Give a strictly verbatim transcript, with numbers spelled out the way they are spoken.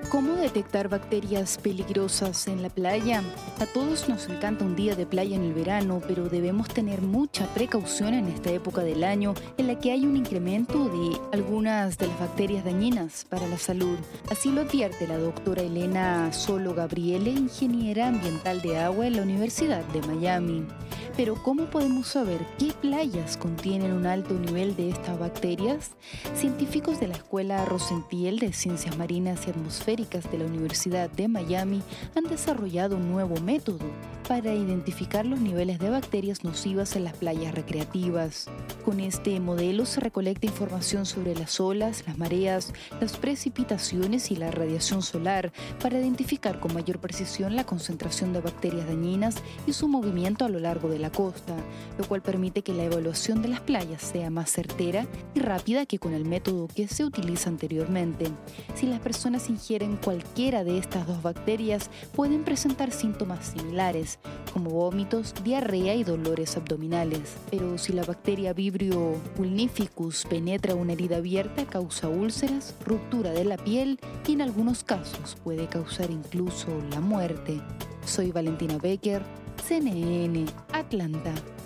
¿Cómo detectar bacterias peligrosas en la playa? A todos nos encanta un día de playa en el verano, pero debemos tener mucha precaución en esta época del año en la que hay un incremento de algunas de las bacterias dañinas para la salud. Así lo advierte la doctora Elena Solo Gabriele, ingeniera ambiental de agua en la Universidad de Miami. Pero ¿cómo podemos saber qué playas contienen un alto nivel de estas bacterias? Científicos de la Escuela Rosentiel de Ciencias Marinas y Atmosféricas de la Universidad de Miami han desarrollado un nuevo método para identificar los niveles de bacterias nocivas en las playas recreativas. Con este modelo se recolecta información sobre las olas, las mareas, las precipitaciones y la radiación solar para identificar con mayor precisión la concentración de bacterias dañinas y su movimiento a lo largo de la costa, lo cual permite que la evaluación de las playas sea más certera y rápida que con el método que se utiliza anteriormente. Si las personas ingieren cualquiera de estas dos bacterias, pueden presentar síntomas similares, como vómitos, diarrea y dolores abdominales. Pero si la bacteria Vibrio vulnificus penetra una herida abierta, causa úlceras, ruptura de la piel y en algunos casos puede causar incluso la muerte. Soy Valentina Becker, C N N, Atlanta.